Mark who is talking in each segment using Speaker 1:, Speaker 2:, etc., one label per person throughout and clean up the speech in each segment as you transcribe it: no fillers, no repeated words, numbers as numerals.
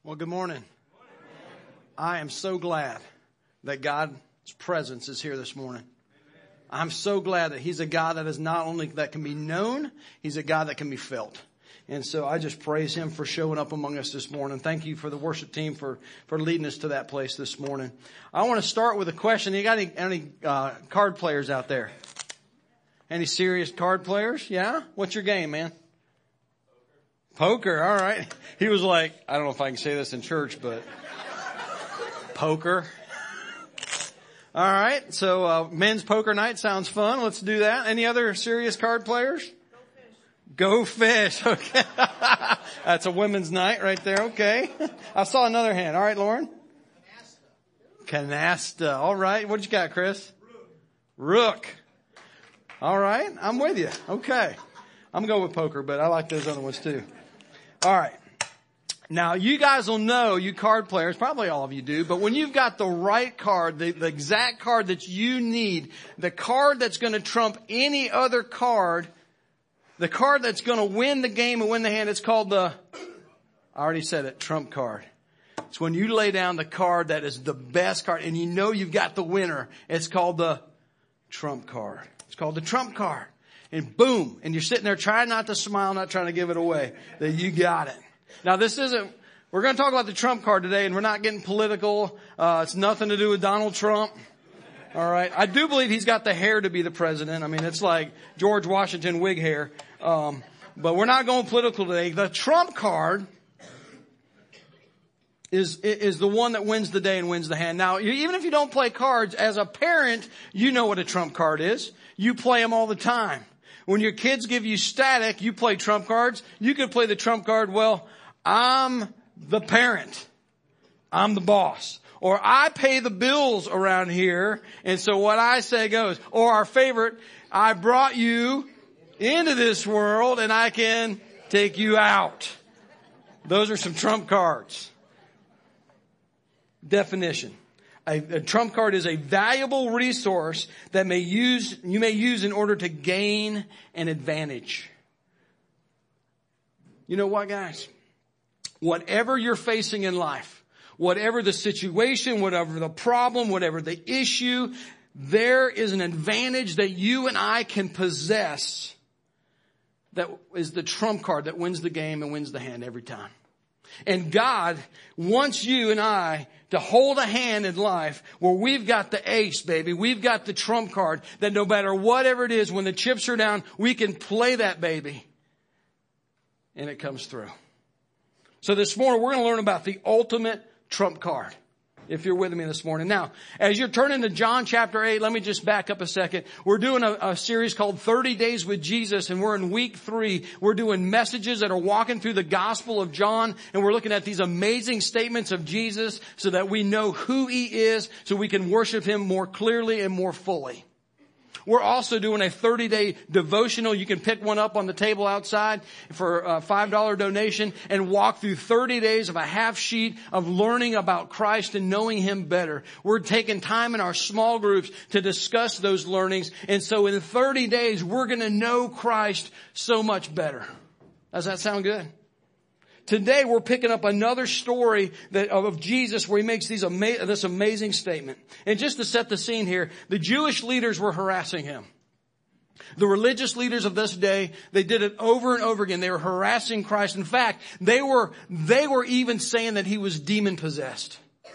Speaker 1: Well, good morning. I am so glad that God's presence is here this morning. I'm so glad that He's a God that is not only that can be known, He's a God that can be felt. And so I just praise Him for showing up among us this morning. Thank you for the worship team for leading us to that place this morning. I want to start with a question. You got any card players out there? Any serious card players? Yeah? What's your game, man? Poker, all right. He was like, I don't know if I can say this in church, but poker. All right, so men's poker night sounds fun. Let's do that. Any other serious card players? Go fish. Okay. That's a women's night right there. Okay. I saw another hand. All right, Lauren. Canasta. All right. What you got, Chris? Rook. All right. I'm with you. Okay. I'm going to go with poker, but I like those other ones too. All right. Now, you guys will know, you card players, probably all of you do, but when you've got the right card, the exact card that you need, the card that's going to trump any other card, the card that's going to win the game and win the hand, it's called I already said it, trump card. It's when you lay down the card that is the best card and you know you've got the winner. It's called the trump card. It's called the trump card. And boom, and you're sitting there trying not to smile, not trying to give it away, that you got it. Now we're going to talk about the trump card today, and we're not getting political. It's nothing to do with Donald Trump. All right. I do believe he's got the hair to be the president. I mean, it's like George Washington wig hair. But we're not going political today. The trump card is the one that wins the day and wins the hand. Now, even if you don't play cards, as a parent, you know what a trump card is. You play them all the time. When your kids give you static, you play trump cards. You could play the trump card, well, I'm the parent. I'm the boss. Or I pay the bills around here, and so what I say goes. Or our favorite, I brought you into this world and I can take you out. Those are some trump cards. Definition. A trump card is a valuable resource that you may use in order to gain an advantage. You know what, guys? Whatever you're facing in life, whatever the situation, whatever the problem, whatever the issue, there is an advantage that you and I can possess that is the trump card that wins the game and wins the hand every time. And God wants you and I to hold a hand in life where we've got the ace, baby. We've got the trump card that no matter whatever it is, when the chips are down, we can play that baby. And it comes through. So this morning, we're going to learn about the ultimate trump card. If you're with me this morning. Now, as you're turning to John chapter 8, let me just back up a second. We're doing a series called 30 Days with Jesus, and we're in week 3. We're doing messages that are walking through the Gospel of John, and we're looking at these amazing statements of Jesus so that we know who He is, so we can worship Him more clearly and more fully. We're also doing a 30-day devotional. You can pick one up on the table outside for a $5 donation and walk through 30 days of a half sheet of learning about Christ and knowing Him better. We're taking time in our small groups to discuss those learnings. And so in 30 days, we're going to know Christ so much better. Does that sound good? Today we're picking up another story of Jesus where He makes this amazing statement. And just to set the scene here, the Jewish leaders were harassing Him. The religious leaders of this day, they did it over and over again. They were harassing Christ. In fact, they were even saying that He was demon possessed.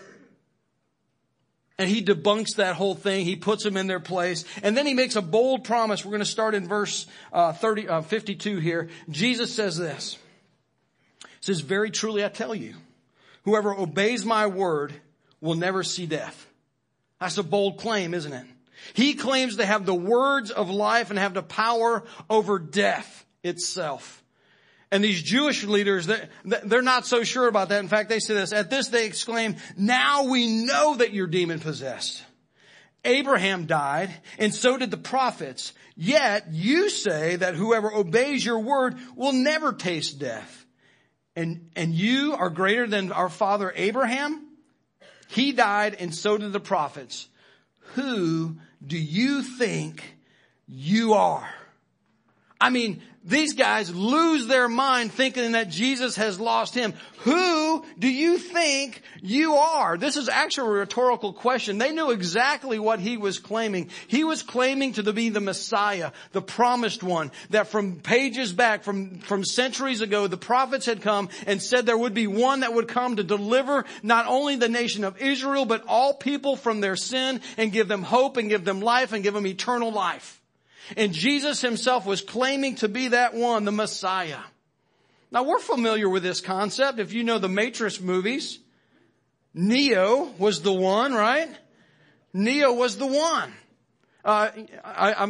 Speaker 1: And He debunks that whole thing. He puts them in their place. And then He makes a bold promise. We're going to start in verse 52 here. Jesus says this. It says, very truly I tell you, whoever obeys my word will never see death. That's a bold claim, isn't it? He claims to have the words of life and have the power over death itself. And these Jewish leaders, they're not so sure about that. In fact, they say this. At this they exclaim, now we know that you're demon possessed. Abraham died, and so did the prophets. Yet you say that whoever obeys your word will never taste death. And you are greater than our father Abraham? He died, and so did the prophets. Who do you think you are? I mean, these guys lose their mind thinking that Jesus has lost him. Who do you think you are? This is actually a rhetorical question. They knew exactly what he was claiming. He was claiming to be the Messiah, the promised one, that from pages back, from centuries ago, the prophets had come and said there would be one that would come to deliver not only the nation of Israel, but all people from their sin and give them hope and give them life and give them eternal life. And Jesus himself was claiming to be that one, the Messiah. Now we're familiar with this concept. If you know the Matrix movies, Neo was the one, right? Neo was the one. I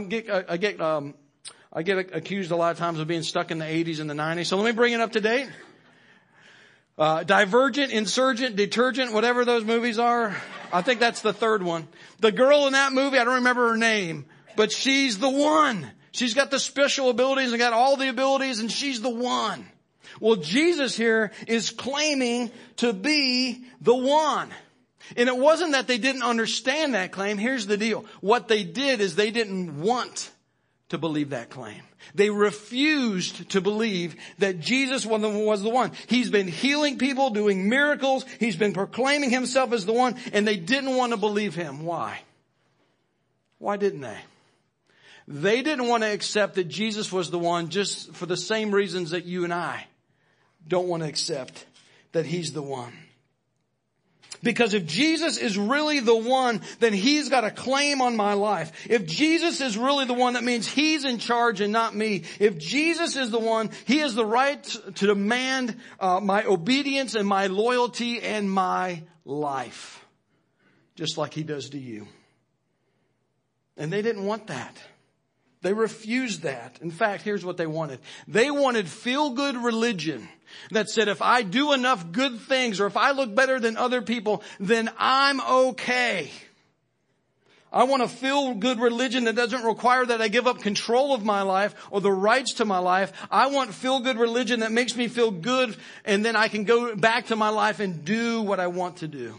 Speaker 1: get accused a lot of times of being stuck in the 80s and the 90s. So let me bring it up to date. Divergent, Insurgent, Detergent, whatever those movies are. I think that's the third one. The girl in that movie, I don't remember her name. But she's the one. She's got the special abilities and got all the abilities, and she's the one. Well, Jesus here is claiming to be the one. And it wasn't that they didn't understand that claim. Here's the deal. What they did is they didn't want to believe that claim. They refused to believe that Jesus was the one. He's been healing people, doing miracles. He's been proclaiming himself as the one, and they didn't want to believe him. Why? Why didn't they? They didn't want to accept that Jesus was the one just for the same reasons that you and I don't want to accept that he's the one. Because if Jesus is really the one, then he's got a claim on my life. If Jesus is really the one, that means he's in charge and not me. If Jesus is the one, he has the right to demand my obedience and my loyalty and my life. Just like he does to you. And they didn't want that. They refused that. In fact, here's what they wanted. They wanted feel-good religion that said if I do enough good things or if I look better than other people, then I'm okay. I want a feel-good religion that doesn't require that I give up control of my life or the rights to my life. I want feel-good religion that makes me feel good and then I can go back to my life and do what I want to do.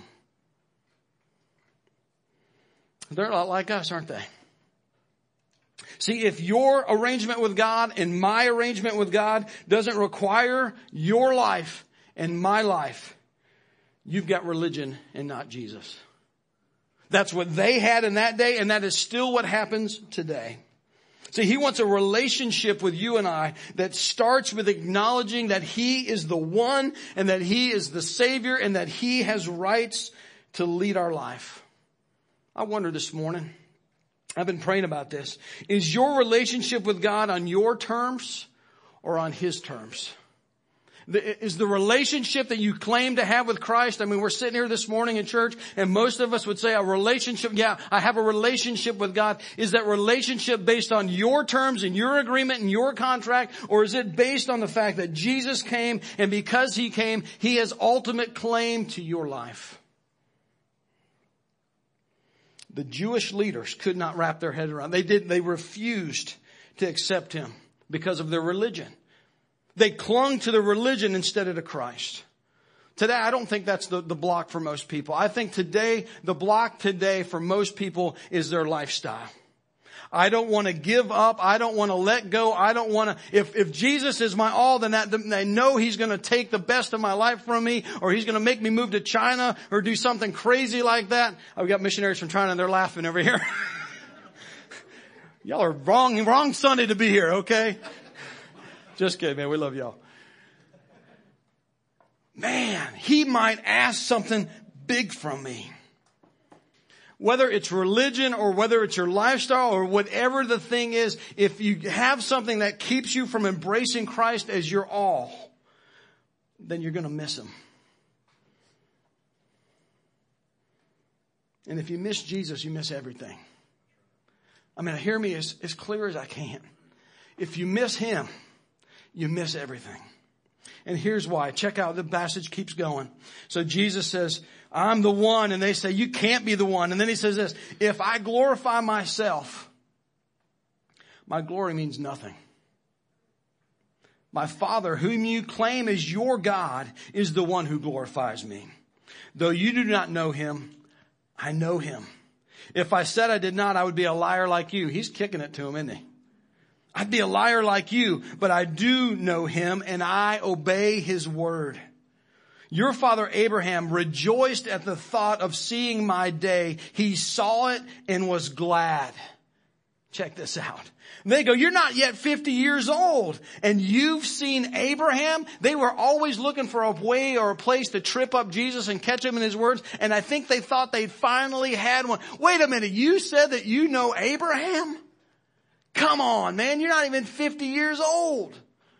Speaker 1: They're a lot like us, aren't they? See, if your arrangement with God and my arrangement with God doesn't require your life and my life, you've got religion and not Jesus. That's what they had in that day, and that is still what happens today. See, he wants a relationship with you and I that starts with acknowledging that he is the one and that he is the Savior and that he has rights to lead our life. I wonder this morning, I've been praying about this. Is your relationship with God on your terms or on his terms? Is the relationship that you claim to have with Christ? I mean, we're sitting here this morning in church and most of us would say a relationship. Yeah, I have a relationship with God. Is that relationship based on your terms and your agreement and your contract? Or is it based on the fact that Jesus came and because he came, he has ultimate claim to your life? The Jewish leaders could not wrap their head around. They refused to accept him because of their religion. They clung to the religion instead of to Christ. Today, I don't think that's the block for most people. I think today, the block today for most people is their lifestyle. I don't want to give up. I don't want to let go. I don't want to, if Jesus is my all, then I know he's going to take the best of my life from me, or he's going to make me move to China or do something crazy like that. I've got missionaries from China and they're laughing over here. Y'all are wrong Sunday to be here, okay? Just kidding, man. We love y'all. Man, he might ask something big from me. Whether it's religion or whether it's your lifestyle or whatever the thing is, if you have something that keeps you from embracing Christ as your all, then you're going to miss him. And if you miss Jesus, you miss everything. I mean, hear me as clear as I can. If you miss him, you miss everything. And here's why. Check out, the passage keeps going. So Jesus says, I'm the one. And they say, you can't be the one. And then he says this, if I glorify myself, my glory means nothing. My Father, whom you claim as your God, is the one who glorifies me. Though you do not know him, I know him. If I said I did not, I would be a liar like you. He's kicking it to him, isn't he? I'd be a liar like you, but I do know him and I obey his word. Your father Abraham rejoiced at the thought of seeing my day. He saw it and was glad. Check this out. They go, you're not yet 50 years old and you've seen Abraham. They were always looking for a way or a place to trip up Jesus and catch him in his words. And I think they thought they'd finally had one. Wait a minute. You said that you know Abraham? Come on, man. You're not even 50 years old.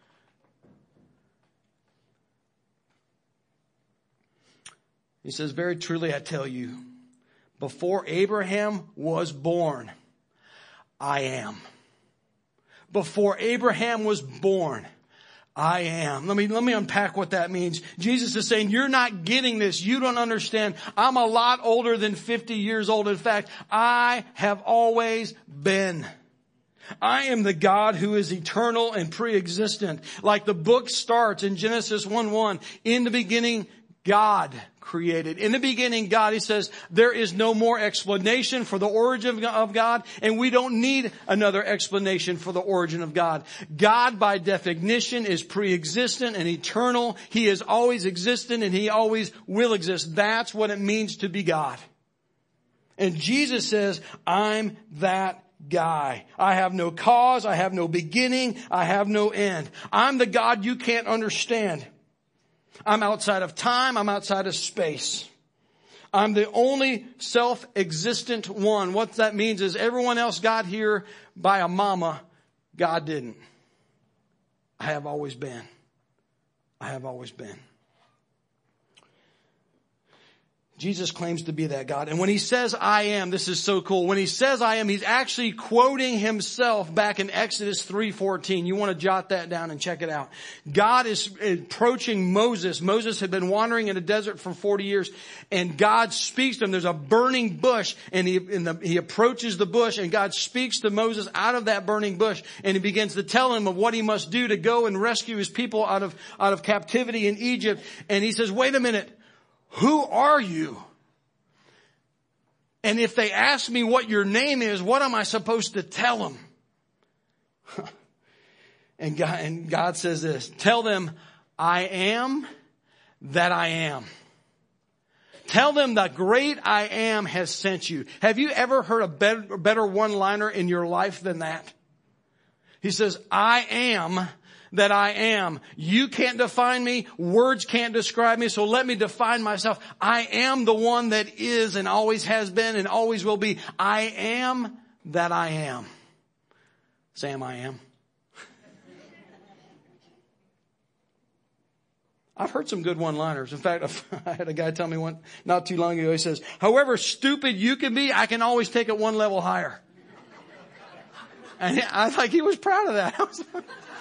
Speaker 1: He says, very truly, I tell you, before Abraham was born, I am. Before Abraham was born, I am. Let me unpack what that means. Jesus is saying, you're not getting this. You don't understand. I'm a lot older than 50 years old. In fact, I have always been. I am the God who is eternal and pre-existent. Like the book starts in Genesis 1:1. In the beginning, God created. In the beginning, God, he says, there is no more explanation for the origin of God, and we don't need another explanation for the origin of God. God, by definition, is pre-existent and eternal. He is always existent and he always will exist. That's what it means to be God. And Jesus says, I'm that guy. I have no cause. I have no beginning. I have no end. I'm the God you can't understand. I'm outside of time. I'm outside of space. I'm the only self-existent one. What that means is everyone else got here by a mama. God didn't. I have always been. I have always been. Jesus claims to be that God. And when he says, I am, this is so cool. When he says, I am, he's actually quoting himself back in Exodus 3:14. You want to jot that down and check it out. God is approaching Moses. Moses had been wandering in the desert for 40 years and God speaks to him. There's a burning bush and he approaches the bush and God speaks to Moses out of that burning bush and he begins to tell him of what he must do to go and rescue his people out of captivity in Egypt. And he says, wait a minute. Who are you? And if they ask me what your name is, what am I supposed to tell them? And God says this, tell them, I am that I am. Tell them the great I am has sent you. Have you ever heard a better one-liner in your life than that? He says, I am that I am. You can't define me. Words can't describe me. So let me define myself. I am the one that is and always has been and always will be. I am that I am. Sam, I am. I've heard some good one-liners. In fact, I had a guy tell me one not too long ago. He says, however stupid you can be, I can always take it one level higher. And I think he was proud of that.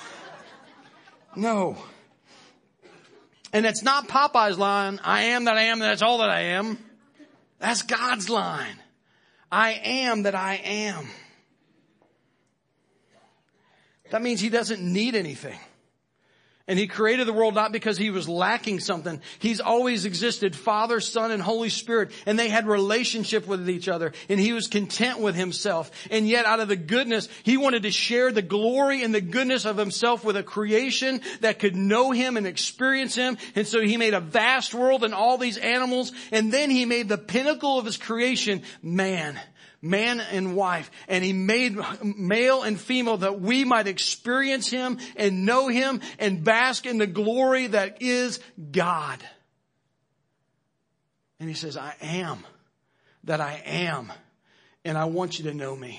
Speaker 1: No. And it's not Popeye's line, I am that I am, that's all that I am. That's God's line. I am that I am. That means he doesn't need anything. And he created the world not because he was lacking something. He's always existed, Father, Son, and Holy Spirit. And they had relationship with each other. And he was content with himself. And yet out of the goodness, he wanted to share the glory and the goodness of himself with a creation that could know him and experience him. And so he made a vast world and all these animals. And then he made the pinnacle of his creation, man and wife. And he made male and female that we might experience him and know him and bask in the glory that is God. And he says, I am that I am. And I want you to know me.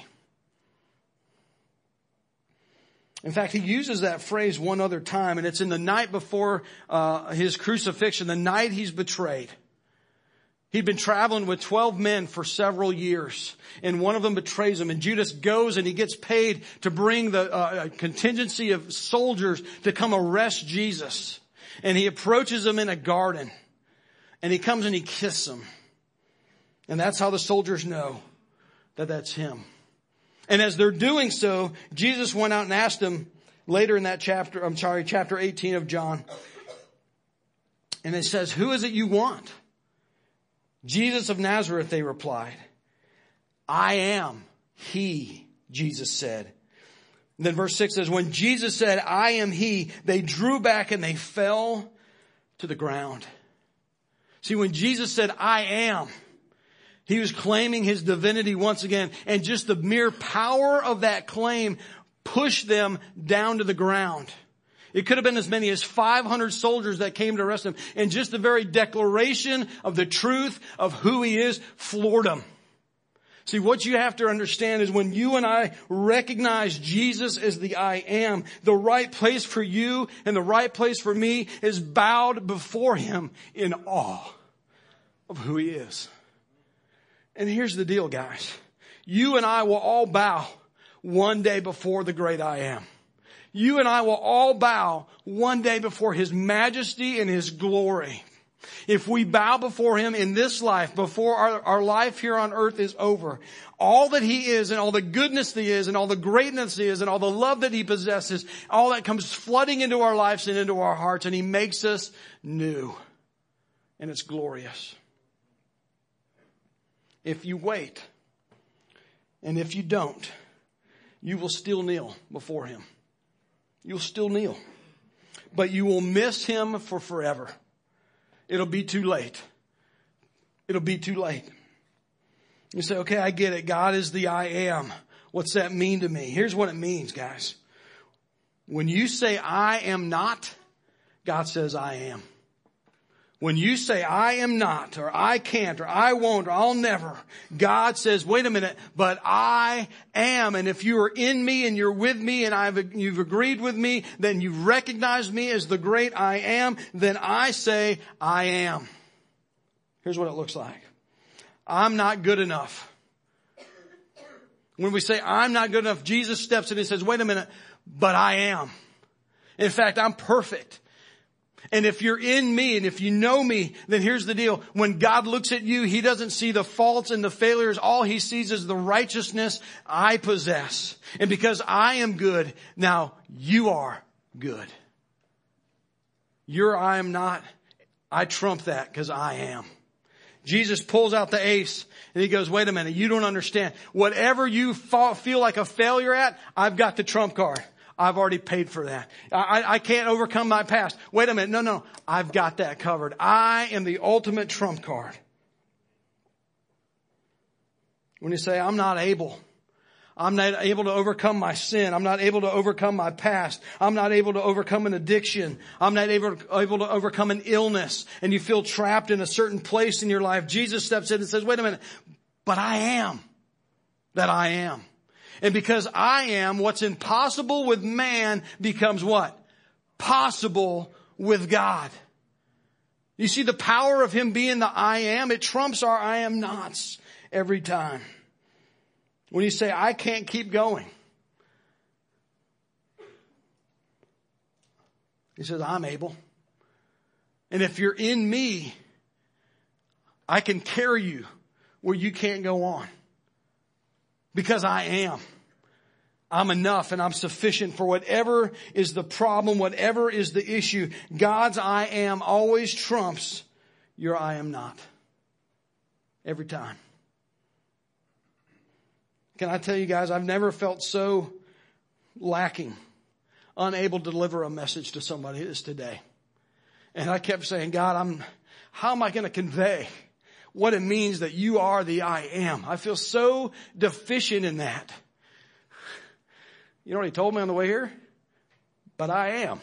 Speaker 1: In fact, he uses that phrase one other time, and it's in the night before his crucifixion, the night he's betrayed. He'd been traveling with 12 men for several years, and one of them betrays him. And Judas goes and he gets paid to bring the contingency of soldiers to come arrest Jesus. And he approaches them in a garden, and he comes and he kisses them. And that's how the soldiers know that that's him. And as they're doing so, Jesus went out and asked them later in that chapter, chapter 18 of John. And it says, who is it you want? Jesus of Nazareth, they replied. I am he, Jesus said. Then verse 6 says, when Jesus said, I am he, they drew back and they fell to the ground. See, when Jesus said, I am, he was claiming his divinity once again. And just the mere power of that claim pushed them down to the ground. It could have been as many as 500 soldiers that came to arrest him. And just the very declaration of the truth of who he is floored them. See, what you have to understand is when you and I recognize Jesus as the I am, the right place for you and the right place for me is bowed before him in awe of who he is. And here's the deal, guys. You and I will all bow one day before the great I am. You and I will all bow one day before his majesty and his glory. If we bow before him in this life, before our life here on earth is over, all that he is and all the goodness that he is and all the greatness he is and all the love that he possesses, all that comes flooding into our lives and into our hearts, and he makes us new. And it's glorious. If you wait, and if you don't, you will still kneel before him. You'll still kneel. But you will miss him for forever. It'll be too late. It'll be too late. You say, okay, I get it. God is the I am. What's that mean to me? Here's what it means, guys. When you say I am not, God says I am. When you say I am not, or I can't, or I won't, or I'll never, God says, wait a minute, but I am. And if you are in me and you're with me and you've agreed with me, then you recognize me as the great I am, then I say I am. Here's what it looks like. I'm not good enough. When we say I'm not good enough, Jesus steps in and says, wait a minute, but I am. In fact, I'm perfect. And if you're in me and if you know me, then here's the deal. When God looks at you, he doesn't see the faults and the failures. All he sees is the righteousness I possess. And because I am good, now you are good. Your I am not, I trump that because I am. Jesus pulls out the ace and he goes, wait a minute, you don't understand. Whatever you feel like a failure at, I've got the trump card. I've already paid for that. I can't overcome my past. Wait a minute. No. I've got that covered. I am the ultimate trump card. When you say, I'm not able to overcome my sin. I'm not able to overcome my past. I'm not able to overcome an addiction. I'm not able to overcome an illness. And you feel trapped in a certain place in your life. Jesus steps in and says, wait a minute, but I am that I am. And because I am, what's impossible with man becomes what? Possible with God. You see the power of him being the I am? It trumps our I am nots every time. When you say, I can't keep going. He says, I'm able. And if you're in me, I can carry you where you can't go on. Because I am. I'm enough and I'm sufficient for whatever is the problem, whatever is the issue. God's I am always trumps your I am not. Every time. Can I tell you guys, I've never felt so lacking, unable to deliver a message to somebody as today. And I kept saying, God, how am I going to convey what it means that you are the I am? I feel so deficient in that. You know what he told me on the way here? But I am.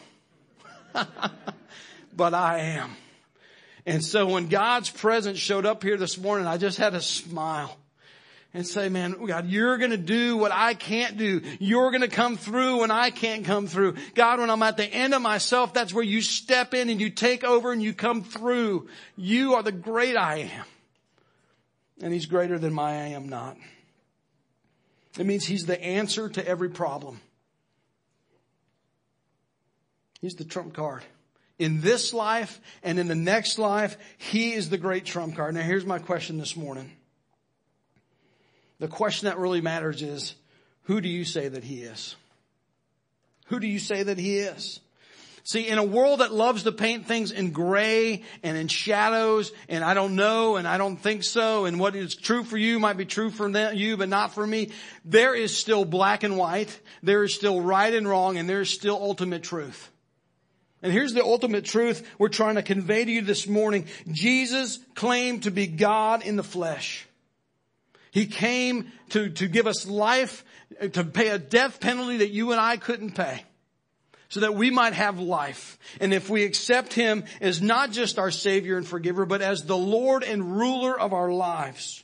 Speaker 1: But I am. And so when God's presence showed up here this morning, I just had a smile and say, man, God, you're going to do what I can't do. You're going to come through when I can't come through. God, when I'm at the end of myself, that's where you step in and you take over and you come through. You are the great I am. And he's greater than my I am not. It means he's the answer to every problem. He's the trump card. In this life and in the next life, he is the great trump card. Now here's my question this morning. The question that really matters is, who do you say that he is? Who do you say that he is? See, in a world that loves to paint things in gray and in shadows, and I don't know, and I don't think so, and what is true for you might be true for you, but not for me, there is still black and white, there is still right and wrong, and there is still ultimate truth. And here's the ultimate truth we're trying to convey to you this morning. Jesus claimed to be God in the flesh. He came to give us life, to pay a death penalty that you and I couldn't pay, so that we might have life. And if we accept Him as not just our Savior and Forgiver, but as the Lord and ruler of our lives,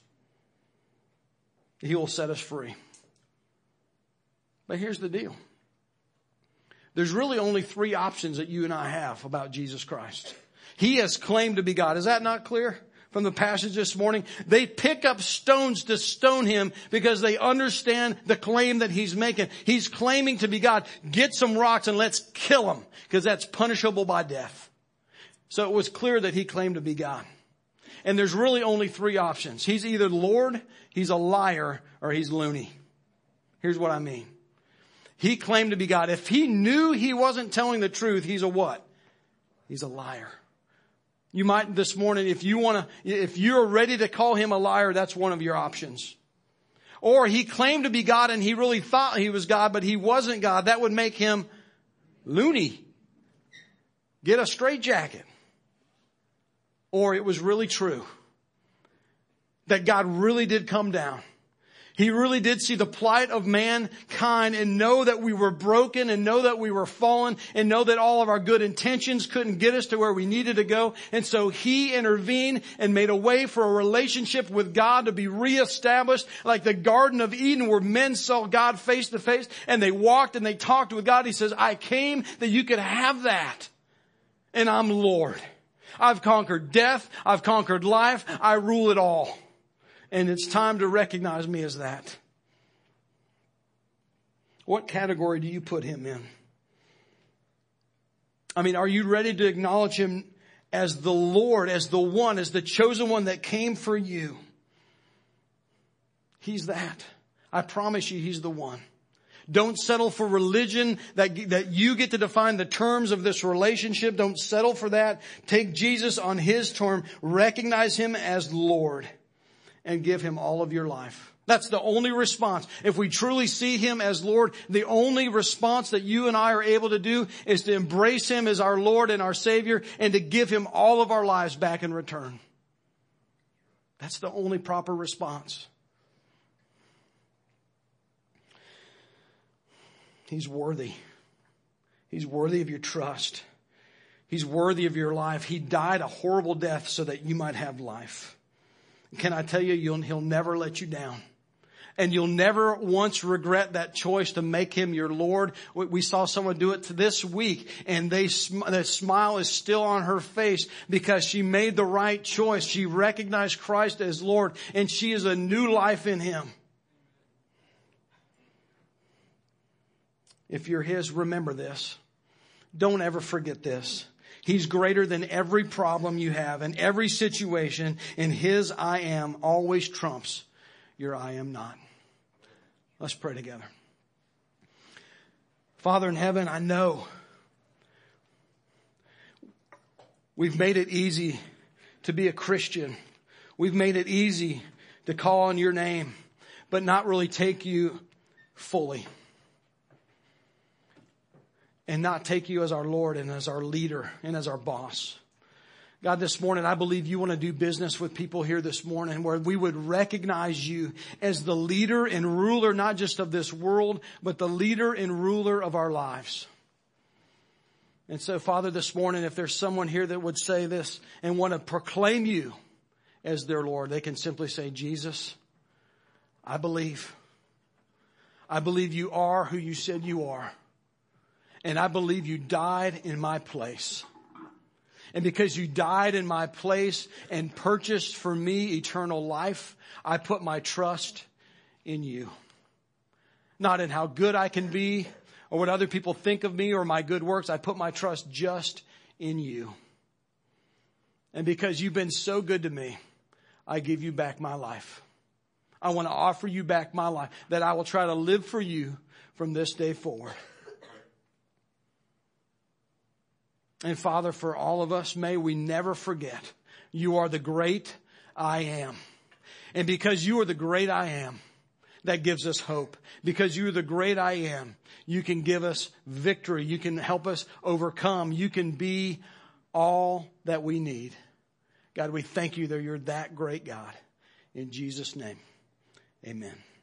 Speaker 1: He will set us free. But here's the deal. There's really only three options that you and I have about Jesus Christ. He has claimed to be God. Is that not clear from the passage this morning? They pick up stones to stone Him because they understand the claim that He's making. He's claiming to be God. Get some rocks and let's kill Him, because that's punishable by death. So it was clear that He claimed to be God. And there's really only three options. He's either Lord, He's a liar, or He's loony. Here's what I mean. He claimed to be God. If He knew He wasn't telling the truth, He's a what? He's a liar. You might this morning, if you're ready to call Him a liar, that's one of your options. Or He claimed to be God and He really thought He was God, but He wasn't God. That would make Him loony. Get a straitjacket. Or it was really true that God really did come down. He really did see the plight of mankind and know that we were broken and know that we were fallen and know that all of our good intentions couldn't get us to where we needed to go. And so He intervened and made a way for a relationship with God to be reestablished, like the Garden of Eden, where men saw God face to face and they walked and they talked with God. He says, I came that you could have that. And I'm Lord. I've conquered death. I've conquered life. I rule it all. And it's time to recognize me as that. What category do you put Him in? I mean, are you ready to acknowledge Him as the Lord, as the one, as the chosen one that came for you? He's that. I promise you, He's the one. Don't settle for religion that you get to define the terms of this relationship. Don't settle for that. Take Jesus on His term. Recognize Him as Lord. And give Him all of your life. That's the only response. If we truly see Him as Lord, the only response that you and I are able to do is to embrace Him as our Lord and our Savior and to give Him all of our lives back in return. That's the only proper response. He's worthy. He's worthy of your trust. He's worthy of your life. He died a horrible death so that you might have life. Can I tell you, He'll never let you down. And you'll never once regret that choice to make Him your Lord. We saw someone do it this week, and the smile is still on her face because she made the right choice. She recognized Christ as Lord, and she is a new life in Him. If you're His, remember this. Don't ever forget this. He's greater than every problem you have and every situation, and His I am always trumps your I am not. Let's pray together. Father in heaven, I know we've made it easy to be a Christian. We've made it easy to call on your name, but not really take you fully. And not take you as our Lord and as our leader and as our boss. God, this morning, I believe you want to do business with people here this morning where we would recognize you as the leader and ruler, not just of this world, but the leader and ruler of our lives. And so, Father, this morning, if there's someone here that would say this and want to proclaim you as their Lord, they can simply say, Jesus, I believe. I believe you are who you said you are. And I believe you died in my place. And because you died in my place and purchased for me eternal life, I put my trust in you. Not in how good I can be or what other people think of me or my good works. I put my trust just in you. And because you've been so good to me, I give you back my life. I want to offer you back my life, that I will try to live for you from this day forward. And Father, for all of us, may we never forget you are the great I am. And because you are the great I am, that gives us hope. Because you are the great I am, you can give us victory. You can help us overcome. You can be all that we need. God, we thank you that you're that great God. In Jesus' name, amen.